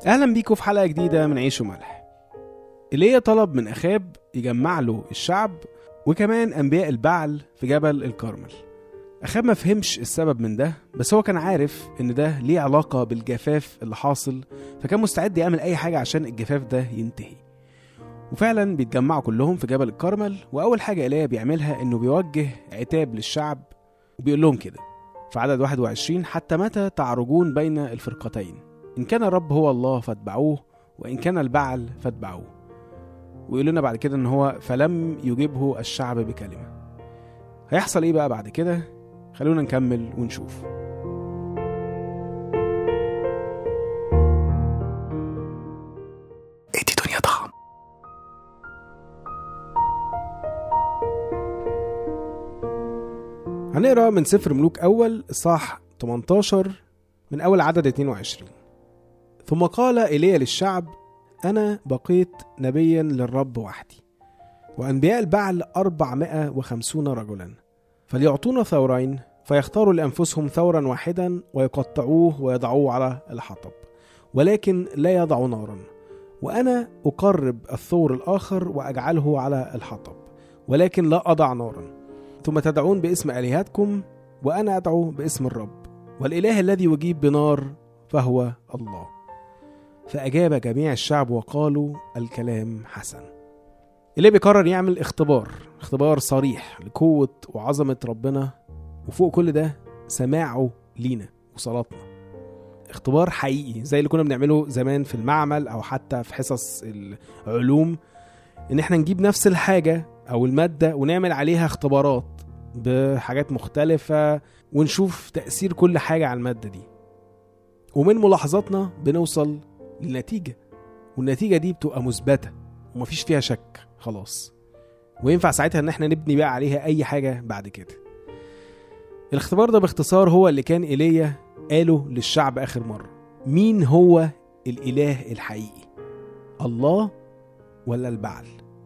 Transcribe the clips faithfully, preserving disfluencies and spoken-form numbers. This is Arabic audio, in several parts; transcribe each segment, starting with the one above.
أهلا بيكم في حلقة جديدة من عيش وملح. إيليا طلب من أخاب يجمع له الشعب وكمان أنبياء البعل في جبل الكرمل. أخاب ما فهمش السبب من ده، بس هو كان عارف إن ده ليه علاقة بالجفاف اللي حاصل، فكان مستعد يعمل أي حاجة عشان الجفاف ده ينتهي. وفعلا بيتجمعوا كلهم في جبل الكرمل، وأول حاجة إيليا بيعملها إنه بيوجه عتاب للشعب وبيقول لهم كده في عدد واحد وعشرين: حتى متى تعرجون بين الفرقتين؟ إن كان الرب هو الله فاتبعوه، وإن كان البعل فاتبعوه. ويقول لنا بعد كده إن هو فلم يجيبه الشعب بكلمة. هيحصل إيه بقى بعد كده؟ خلونا نكمل ونشوف. ادي دنيا طعم. هنقرأ من سفر ملوك أول إصحاح ثمانية عشر من أول عدد اثنين وعشرين. ثم قال إيليا للشعب: أنا بقيت نبيا للرب وحدي، وأنبياء البعل أربعمائة وخمسون رجلا، فليعطونا ثورين، فيختاروا لأنفسهم ثورا واحدا ويقطعوه ويضعوه على الحطب، ولكن لا يضعوا نارا، وأنا أقرب الثور الآخر وأجعله على الحطب، ولكن لا أضع نارا. ثم تدعون باسم آلهتكم، وأنا أدعو باسم الرب، والإله الذي يجيب بنار فهو الله. فأجاب جميع الشعب وقالوا: الكلام حسن. إيليا بيقرر يعمل اختبار اختبار صريح لقوة وعظمة ربنا، وفوق كل ده سماعه لينا وصلاتنا. اختبار حقيقي زي اللي كنا بنعمله زمان في المعمل أو حتى في حصص العلوم، إن احنا نجيب نفس الحاجة أو المادة ونعمل عليها اختبارات بحاجات مختلفة ونشوف تأثير كل حاجة على المادة دي، ومن ملاحظاتنا بنوصل للنتيجة، والنتيجة دي بتبقى مثبتة ومفيش فيها شك خلاص، وينفع ساعتها ان احنا نبني بقى عليها اي حاجة بعد كده. الاختبار ده باختصار هو اللي كان إيليا قاله للشعب آخر مرة: مين هو الإله الحقيقي، الله ولا البعل؟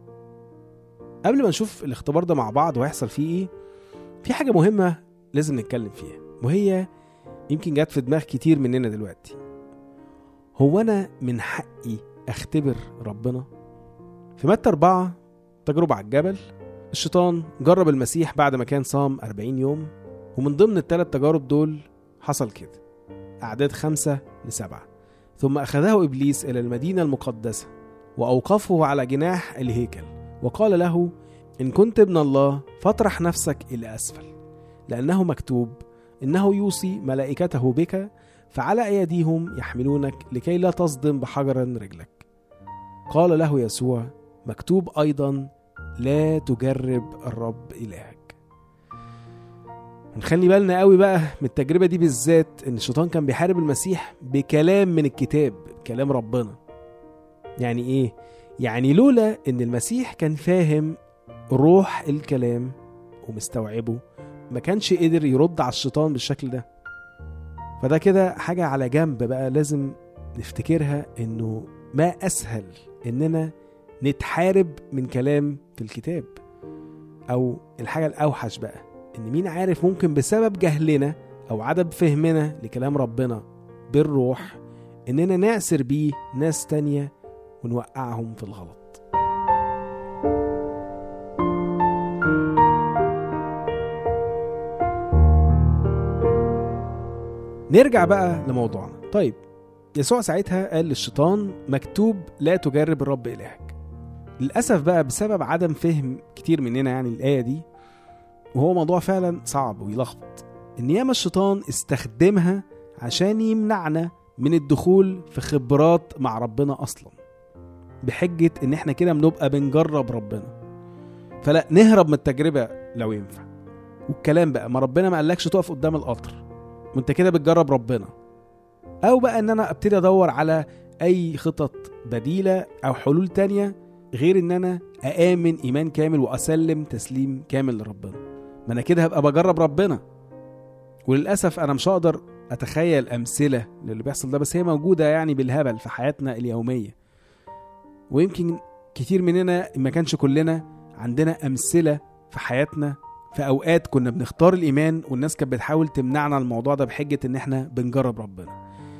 قبل ما نشوف الاختبار ده مع بعض ويحصل فيه ايه، في حاجة مهمة لازم نتكلم فيها، وهي يمكن جات في دماغ كتير مننا دلوقتي: هو أنا من حقي أختبر ربنا؟ في متى أربعة تجربة على الجبل، الشيطان جرب المسيح بعد ما كان صام أربعين يوم، ومن ضمن الثلاث تجارب دول حصل كده، أعداد خمسة لسبعة. ثم أخذه إبليس إلى المدينة المقدسة وأوقفه على جناح الهيكل وقال له: إن كنت ابن الله فاطرح نفسك إلى أسفل، لأنه مكتوب: إنه يوصي ملائكته بك فعلى أيديهم يحملونك لكي لا تصدم بحجر رجلك. قال له يسوع: مكتوب أيضا: لا تجرب الرب إلهك. نخلي بالنا قوي بقى من التجربة دي بالذات، إن الشيطان كان بيحارب المسيح بكلام من الكتاب، كلام ربنا. يعني إيه؟ يعني لولا إن المسيح كان فاهم روح الكلام ومستوعبه، ما كانش قدر يرد على الشيطان بالشكل ده. فده كده حاجة على جنب بقى لازم نفتكرها، إنه ما أسهل إننا نتحارب من كلام في الكتاب، أو الحاجة الأوحش بقى إن مين عارف ممكن بسبب جهلنا أو عدم فهمنا لكلام ربنا بالروح إننا نعسر بيه ناس تانية ونوقعهم في الغلط. نرجع بقى لموضوعنا. طيب، يسوع ساعتها قال للشيطان: مكتوب لا تجرب الرب إلهك. للأسف بقى بسبب عدم فهم كتير مننا يعني الآية دي، وهو موضوع فعلا صعب ويلخبط، إن ياما الشيطان استخدمها عشان يمنعنا من الدخول في خبرات مع ربنا أصلا، بحجة إن احنا كده بنبقى بنجرب ربنا، فلا نهرب من التجربة لو ينفع. والكلام بقى ما ربنا ما قالكش تقف قدام القطر وانت كده بتجرب ربنا، او بقى ان انا ابتدي ادور على اي خطط بديلة او حلول تانية غير ان انا اامن ايمان كامل واسلم تسليم كامل لربنا. ما انا كده هبقى بجرب ربنا. وللأسف انا مش هقدر اتخيل امثلة للي بيحصل ده، بس هي موجودة يعني بالهبل في حياتنا اليومية، ويمكن كتير مننا ما كانش كلنا عندنا امثلة في حياتنا في اوقات كنا بنختار الايمان والناس كانت بتحاول تمنعنا الموضوع ده بحجة ان احنا بنجرب ربنا.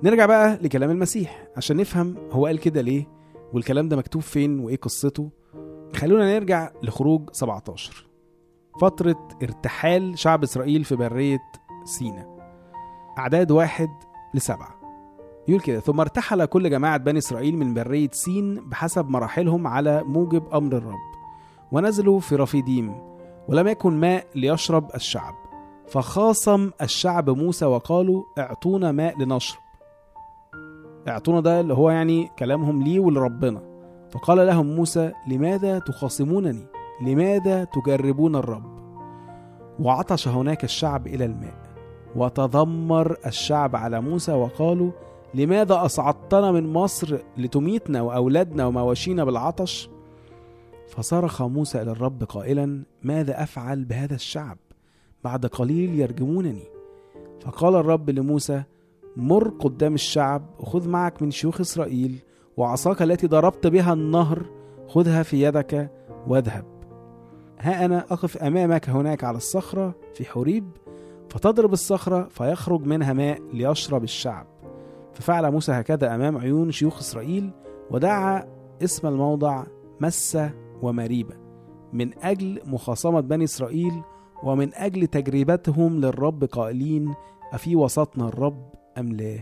نرجع بقى لكلام المسيح عشان نفهم هو قال كده ليه والكلام ده مكتوب فين وإيه قصته. خلونا نرجع لخروج سبعتاشر، فترة ارتحال شعب إسرائيل في برية سينا، أعداد واحد لسبعة. يقول كده: ثم ارتحل كل جماعة بني إسرائيل من برية سين بحسب مراحلهم على موجب أمر الرب، ونزلوا في رفيديم، ولم يكن ماء ليشرب الشعب، فخاصم الشعب موسى وقالوا: اعطونا ماء لنشرب. اعطونا ده اللي هو يعني كلامهم ليه ولربنا. فقال لهم موسى: لماذا تخاصمونني؟ لماذا تجربون الرب؟ وعطش هناك الشعب إلى الماء، وتذمر الشعب على موسى وقالوا: لماذا أصعدتنا من مصر لتميتنا وأولادنا ومواشينا بالعطش؟ فصرخ موسى إلى الرب قائلا: ماذا أفعل بهذا الشعب؟ بعد قليل يرجمونني. فقال الرب لموسى: مر قدام الشعب، وخذ معك من شيوخ إسرائيل وعصاك التي ضربت بها النهر، خذها في يدك واذهب. ها أنا أقف أمامك هناك على الصخرة في حوريب، فتضرب الصخرة فيخرج منها ماء ليشرب الشعب. ففعل موسى هكذا أمام عيون شيوخ إسرائيل، ودعا اسم الموضع مسة ومريبة من أجل مخاصمة بني إسرائيل ومن أجل تجربتهم للرب قائلين: أفي وسطنا الرب أم لا؟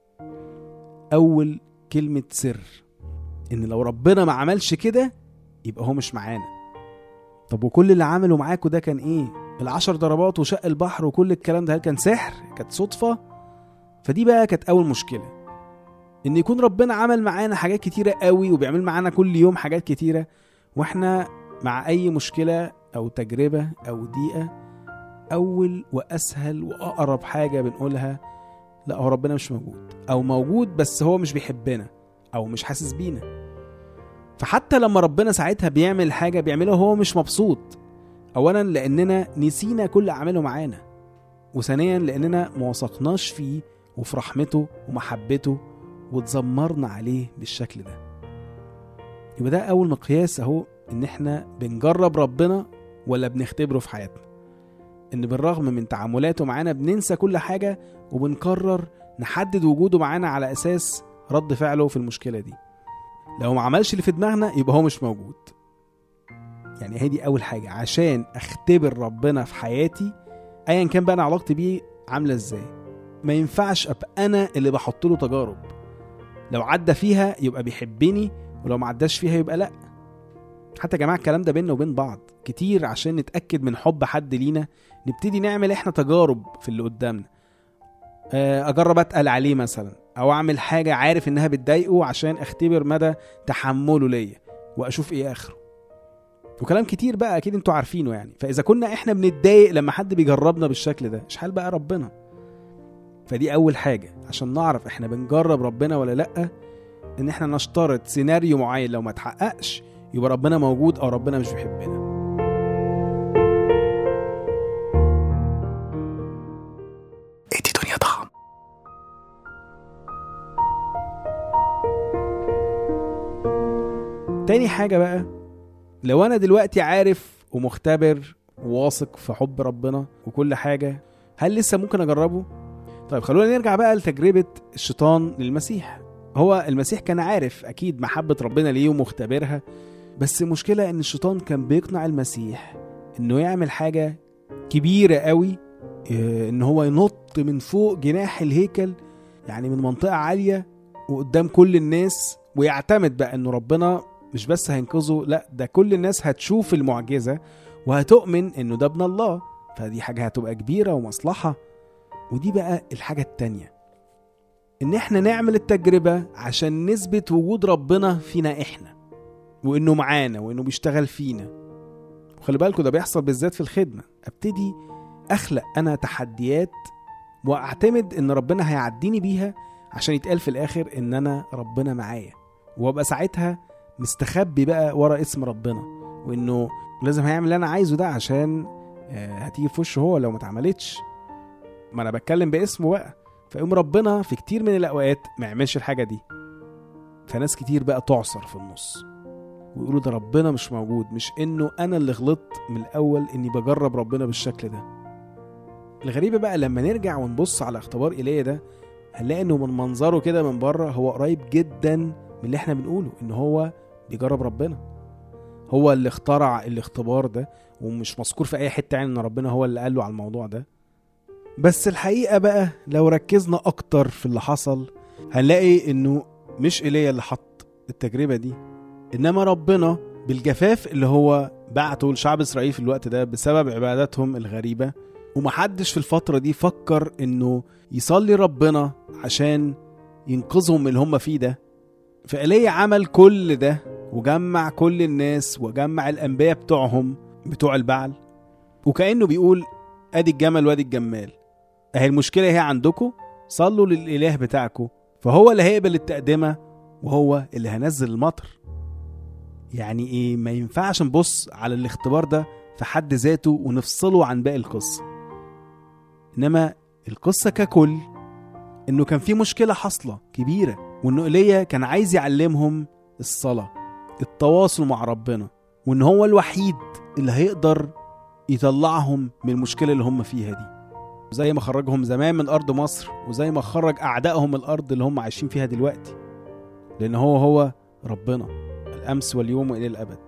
أول كلمة سر إن لو ربنا ما عملش كده يبقى هو مش معانا. طب وكل اللي عمله معاكوا ده كان إيه؟ العشر ضربات وشق البحر وكل الكلام ده، هل كان سحر؟ كانت صدفة؟ فدي بقى كانت أول مشكلة، إن يكون ربنا عمل معانا حاجات كتيرة قوي وبيعمل معانا كل يوم حاجات كتيرة، وإحنا مع أي مشكلة أو تجربة أو ضيقة أول وأسهل وأقرب حاجة بنقولها: لا، هو ربنا مش موجود، أو موجود بس هو مش بيحبنا أو مش حاسس بينا. فحتى لما ربنا ساعتها بيعمل حاجة بيعملها هو مش مبسوط، أولا لأننا نسينا كل أعماله معانا، وثانيا لأننا موثقناش فيه وفي رحمته ومحبته وتزمرنا عليه بالشكل ده. يبقى ده أول مقياس أهو، إن إحنا بنجرب ربنا ولا بنختبره في حياتنا، إن بالرغم من تعاملاته معانا بننسى كل حاجة وبنقرر نحدد وجوده معانا على أساس رد فعله في المشكلة دي. لو ما عملش اللي في دماغنا يبقى هو مش موجود. يعني هي دي أول حاجة عشان أختبر ربنا في حياتي، أيا كان بقى أنا علاقتي بيه عاملة إزاي. ما ينفعش أبقى أنا اللي بحط له تجارب، لو عدى فيها يبقى بيحبني، ولو ما عداش فيها يبقى لأ. حتى يا جماعة الكلام ده بيننا وبين بعض كتير، عشان نتأكد من حب حد لينا نبتدي نعمل إحنا تجارب في اللي قدامنا. أجرب أتقل عليه مثلا، أو أعمل حاجة عارف إنها بتضايقه عشان أختبر مدى تحمله ليا وأشوف إيه آخره، وكلام كتير بقى أكيد أنتوا عارفينه يعني. فإذا كنا إحنا بنتضايق لما حد بيجربنا بالشكل ده، إيش حال بقى ربنا؟ فدي أول حاجة عشان نعرف إحنا بنجرب ربنا ولا لأ، إن إحنا نشترط سيناريو معين لو ما تحققش يبقى ربنا موجود أو ربنا مش بيحبنا. ادي دنيا طعم. تاني حاجة بقى، لو أنا دلوقتي عارف ومختبر وواثق في حب ربنا وكل حاجة، هل لسه ممكن أجربه؟ طيب خلونا نرجع بقى لتجربة الشيطان للمسيح. هو المسيح كان عارف أكيد محبة ربنا ليه ومختبرها، بس المشكلة إن الشيطان كان بيقنع المسيح إنه يعمل حاجة كبيرة قوي، إن هو ينط من فوق جناح الهيكل، يعني من منطقة عالية وقدام كل الناس، ويعتمد بقى إنه ربنا مش بس هينقذه، لا ده كل الناس هتشوف المعجزة وهتؤمن إنه ده ابن الله. فدي حاجة هتبقى كبيرة ومصلحة. ودي بقى الحاجة التانية، إن إحنا نعمل التجربة عشان نثبت وجود ربنا فينا إحنا، وإنه معانا وإنه بيشتغل فينا. وخلي بالكوا ده بيحصل بالذات في الخدمة. أبتدي أخلق أنا تحديات وأعتمد إن ربنا هيعديني بيها عشان يتقال في الآخر إن أنا ربنا معايا، وأبقى ساعتها مستخبي بقى ورا اسم ربنا، وإنه لازم هيعمل اللي أنا عايزه ده عشان هتيجي في وشه هو لو ما اتعملتش، ما أنا بتكلم باسمه بقى. فيقوم ربنا في كتير من الأوقات ما يعملش الحاجة دي، فناس كتير بقى تعصر في النص ويقولوا ده ربنا مش موجود، مش إنه أنا اللي غلطت من الأول إني بجرب ربنا بالشكل ده. الغريبة بقى لما نرجع ونبص على اختبار إيليا ده، هنلاقي انه من منظره كده من بره هو قريب جدا من اللي احنا بنقوله، ان هو بيجرب ربنا، هو اللي اخترع الاختبار ده، ومش مذكور في اي حتة يعني ان ربنا هو اللي قال له على الموضوع ده. بس الحقيقة بقى لو ركزنا اكتر في اللي حصل هنلاقي انه مش إيليا اللي حط التجربة دي، انما ربنا بالجفاف اللي هو بعته لشعب اسرائيل في الوقت ده بسبب عباداتهم الغريبة. ومحدش في الفترة دي فكر انه يصلي ربنا عشان ينقذهم من اللي هم فيه ده. فإيليا عمل كل ده وجمع كل الناس وجمع الأنبياء بتوعهم بتوع البعل، وكأنه بيقول ادي الجمل وادي الجمال، اهي المشكلة هي عندكم، صلوا للإله بتاعكم فهو اللي هيقبل التقدمة وهو اللي هنزل المطر. يعني ايه؟ ما ينفعش نبص على الاختبار ده في حد ذاته ونفصله عن باقي القصة، انما القصة ككل انه كان في مشكلة حصلة كبيرة، وانه إيليا كان عايز يعلمهم الصلاة، التواصل مع ربنا، وان هو الوحيد اللي هيقدر يطلعهم من المشكلة اللي هم فيها دي، زي ما خرجهم زمان من أرض مصر وزي ما خرج أعدائهم الأرض اللي هم عايشين فيها دلوقتي، لأن هو هو ربنا الأمس واليوم وإلى الأبد.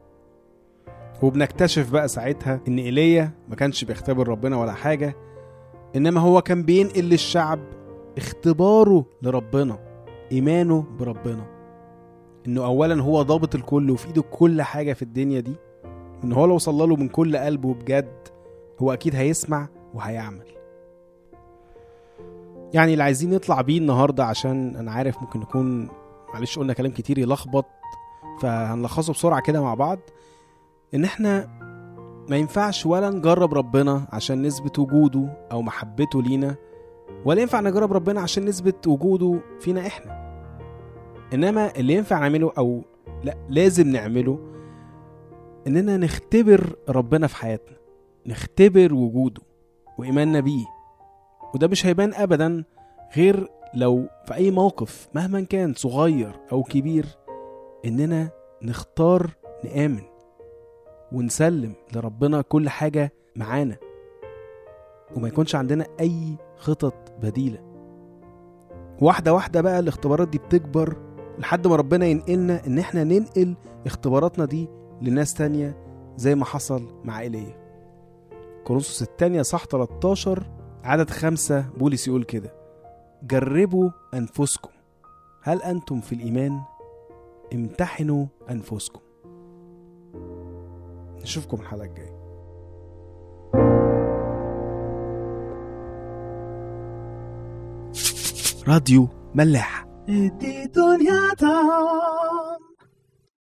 وبنكتشف بقى ساعتها إن إيليا ما كانش بيختبر ربنا ولا حاجة، إنما هو كان بينقل للشعب اختباره لربنا، إيمانه بربنا، إنه أولا هو ضابط الكل وفي إيده كل حاجة في الدنيا دي، إنه هو لو صلى له من كل قلبه بجد هو أكيد هيسمع وهيعمل. يعني اللي عايزين نطلع بيه النهاردة، عشان أنا عارف ممكن نكون معلش قلنا كلام كتير يلخبط، فهنلخصه بسرعة كده مع بعض، إن إحنا ما ينفعش ولا نجرب ربنا عشان نثبت وجوده أو محبته لينا، ولا ينفع نجرب ربنا عشان نثبت وجوده فينا إحنا. إنما اللي ينفع نعمله أو لا لازم نعمله إننا نختبر ربنا في حياتنا، نختبر وجوده وإيماننا بيه. وده مش هيبان أبدا غير لو في أي موقف مهما كان صغير أو كبير إننا نختار نآمن ونسلم لربنا كل حاجة معانا، وما يكونش عندنا أي خطط بديلة. واحدة واحدة بقى الاختبارات دي بتكبر لحد ما ربنا ينقلنا إن احنا ننقل اختباراتنا دي لناس تانية زي ما حصل مع إيليا. كورنثوس الثانية صح ثلاثة عشر عدد خمسة بولس يقول كده: جربوا أنفسكم هل أنتم في الإيمان؟ امتحنوا أنفسكم. نشوفكم الحلقة الجاية. راديو ملاح.